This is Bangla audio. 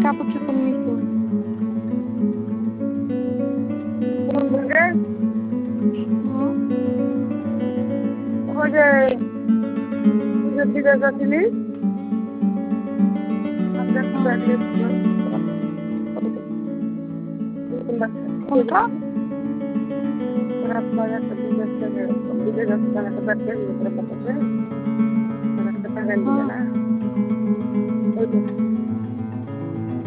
কাপড় চোপড় নিছো? কোন জায়গায়? হুম, ওই যে পুজোর দিকে যাচ্ছিলি কোনটা? হুম,